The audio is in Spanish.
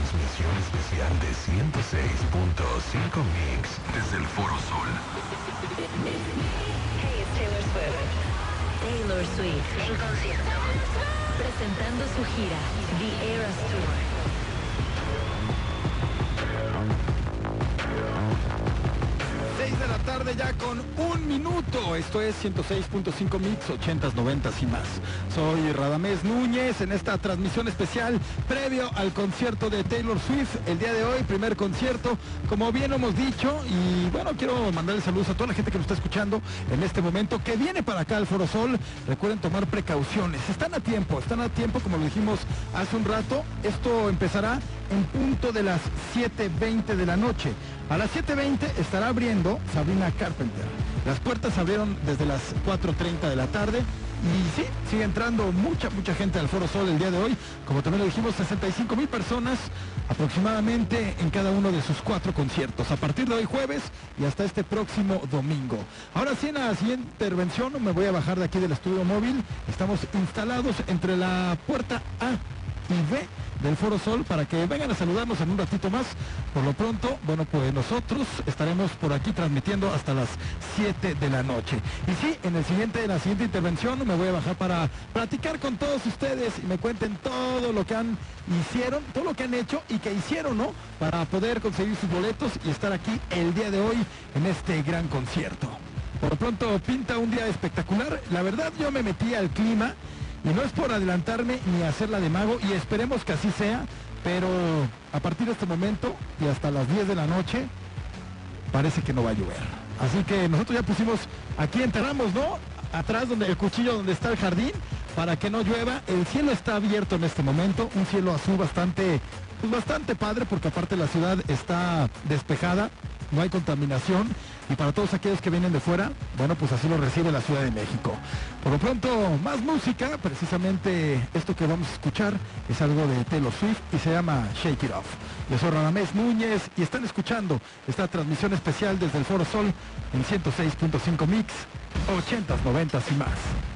transmisión especial de 106.5 Mix desde el Foro Sol. Hey, it's Taylor Swift. Taylor Swift, su concierto. Presentando su gira, The Eras Tour. 6 de la tarde ya con 1 minuto. Esto es 106.5 Mix, 80s, 90s y más. Soy Radamés Núñez en esta transmisión especial previo al concierto de Taylor Swift. El día de hoy, primer concierto, como bien hemos dicho. Y bueno, quiero mandarle saludos a toda la gente que nos está escuchando en este momento, que viene para acá al Foro Sol. Recuerden tomar precauciones. Están a tiempo, como lo dijimos hace un rato. Esto empezará en punto de las 7:20 de la noche. A las 7:20 estará abriendo Sabrina Carpenter. Las puertas se abrieron desde las 4:30 de la tarde. Y sí, sigue entrando mucha gente al Foro Sol el día de hoy. Como también lo dijimos, 65,000 personas aproximadamente en cada uno de sus 4 conciertos. A partir de hoy jueves y hasta este próximo domingo. Ahora sí, en la siguiente intervención me voy a bajar de aquí del estudio móvil. Estamos instalados entre la puerta A y B del Foro Sol para que vengan a saludarnos en un ratito más. Por lo pronto, bueno, pues nosotros estaremos por aquí transmitiendo hasta las 7 de la noche. Y sí, en la siguiente intervención me voy a bajar para platicar con todos ustedes y me cuenten todo lo que todo lo que han hecho y que hicieron, ¿no? Para poder conseguir sus boletos y estar aquí el día de hoy en este gran concierto. Por lo pronto pinta un día espectacular. La verdad, yo me metí al clima. Y no es por adelantarme ni hacerla de mago, y esperemos que así sea, pero a partir de este momento y hasta las 10 de la noche, parece que no va a llover. Así que nosotros ya pusimos, aquí enterramos, ¿no? Atrás donde el cuchillo donde está el jardín, para que no llueva. El cielo está abierto en este momento, un cielo azul bastante padre, porque aparte la ciudad está despejada, no hay contaminación, y para todos aquellos que vienen de fuera, bueno, pues así lo recibe la Ciudad de México. Por lo pronto, más música. Precisamente esto que vamos a escuchar es algo de Taylor Swift y se llama Shake It Off. Yo soy Radamés Núñez y están escuchando esta transmisión especial desde el Foro Sol en 106.5 Mix, 80s, 90s y más.